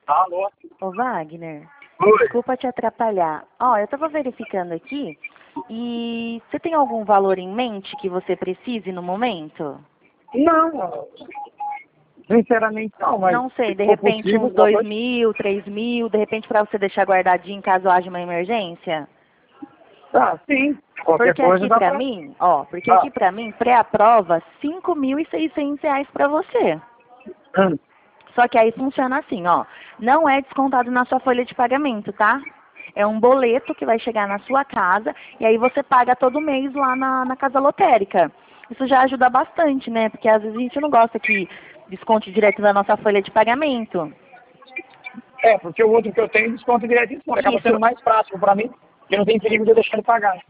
Alô? Ô, Wagner, Oi. desculpa te atrapalhar. Ó, eu tava verificando aqui e você tem algum valor em mente que você precise no momento? Não, sinceramente não, mas Não sei, se de for repente possível, uns boa 2 noite. mil, 3 mil, de repente para você deixar guardadinho caso haja uma emergência? Ah, sim, qualquer Porque coisa aqui dá pra pra... mim, ó, porque Ah, aqui pra mim, pré-aprova, R$ 5.600 pra você. hum. Só que aí funciona assim, ó, não é descontado na sua folha de pagamento, tá? É um boleto que vai chegar na sua casa e aí você paga todo mês lá na casa lotérica. Isso já ajuda bastante, né? Porque às vezes a gente não gosta que desconte direto da nossa folha de pagamento. É, porque o outro que eu tenho desconto direto em cima, acaba Isso. sendo mais prático pra mim, porque não tem perigo de eu deixar ele pagar,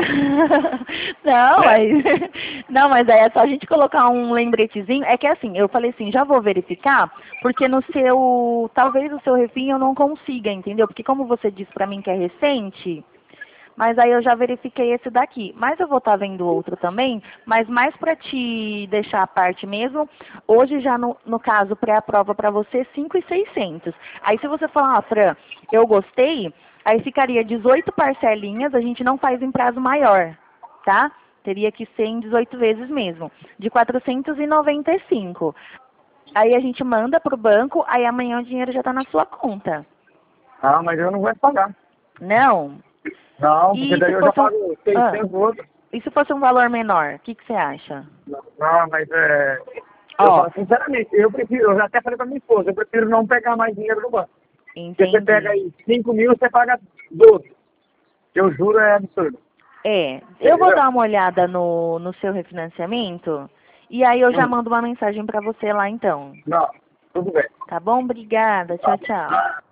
Não, né? mas, não, mas aí é só a gente colocar um lembretezinho. É que assim, eu falei assim, já vou verificar, porque no seu, talvez o seu refim eu não consiga, entendeu? Porque como você disse pra mim que é recente, mas aí eu já verifiquei esse daqui. Mas eu vou estar vendo outro também, mas mais pra te deixar a parte mesmo, hoje já no caso pré-aprova pra você 5.600. Aí se você falar, ah, Fran, eu gostei, aí ficaria 18 parcelinhas, a gente não faz em prazo maior, tá? Teria que ser em 18 vezes mesmo, de 495. Aí a gente manda pro banco, aí amanhã o dinheiro já tá na sua conta. Ah, mas eu não vou pagar. Não? Não, porque E daí se eu já fosse um... pago Ah, 600 outro. e se fosse um valor menor, o que que você acha? Não, mas eu Ó, falo sinceramente, eu prefiro, eu já até falei pra minha esposa, eu prefiro não pegar mais dinheiro no banco. Porque você pega entendi. aí 5 mil, você paga 12. Eu juro, é absurdo. É, eu vou Entendeu? dar uma olhada no seu refinanciamento e aí eu já Hum. mando uma mensagem pra você lá então. Não, tudo bem. Tá bom? Obrigada. Tchau, tchau.